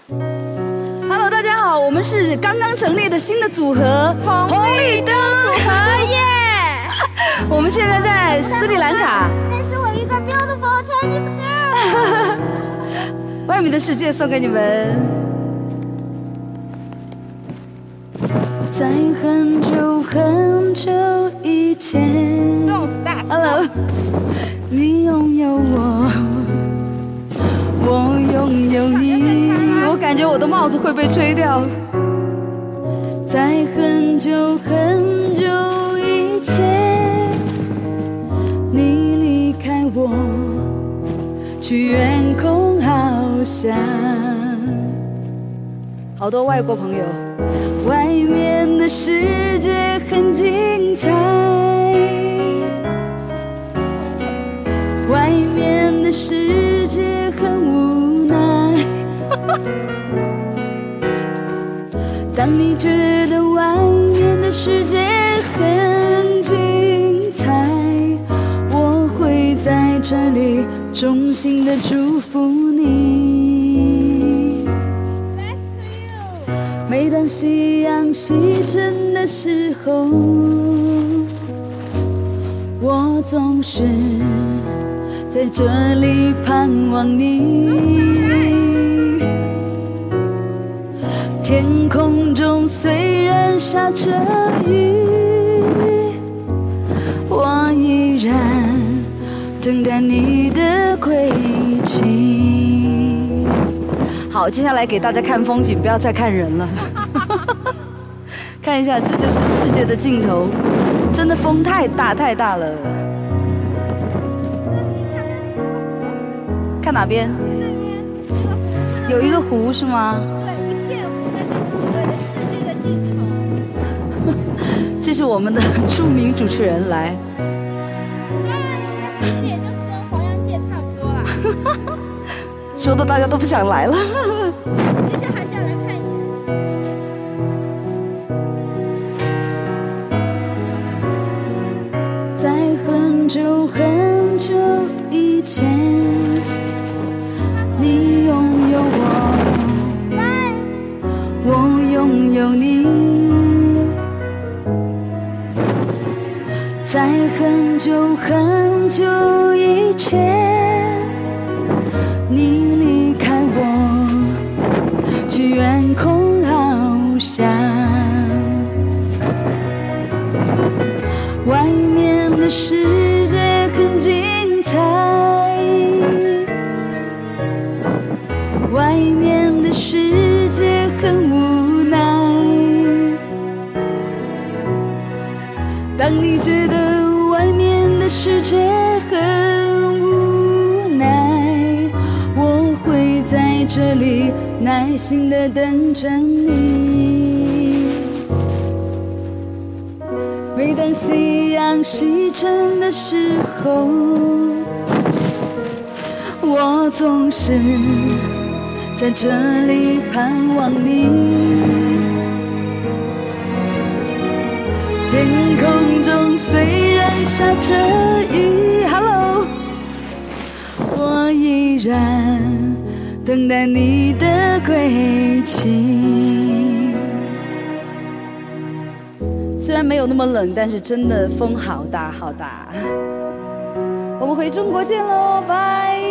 Hello， 大家好，我们是刚刚成立的新的组合红绿灯和耶。我们现在在斯里兰卡。 那是我一个 beautiful Chinese girl。 外面的世界送给你们。在很久很久以前 ，Hello， 你拥有我，我拥有你。我感觉我的帽子会被吹掉。在很久很久以前，你离开我，去远空翱翔。好多外国朋友。外面的世界很精彩，外面的世界很无奈。当你觉得外面的世界很精彩，我会在这里衷心的祝福你。每当夕阳西沉的时候，我总是在这里盼望你。天空中虽然下着雨，我依然等待你的归期。好，接下来给大家看风景，不要再看人了。看一下，这就是世界的尽头。真的风太大太大了。看哪边？有一个湖是吗？ 对，一片湖，那是湖的世界的尽头。 这是我们的著名主持人来。 其实也就是跟黄洋界差不多啦。 说的大家都不想来了。 其实还是要来看一眼。 在很久很久以前，你拥有我，我拥有你。在很久很久以前，你离开我，去远空翱翔。外面的世界很精彩，外面的世界很无奈。当你觉得外面的世界很无奈，我会在这里耐心地等着你。每当夕阳西沉的时候，我总是在这里盼望你。天空中虽然下着雨 ，Hello， 我依然等待你的归期。虽然没有那么冷，但是真的风好大好大。我们回中国见喽，拜。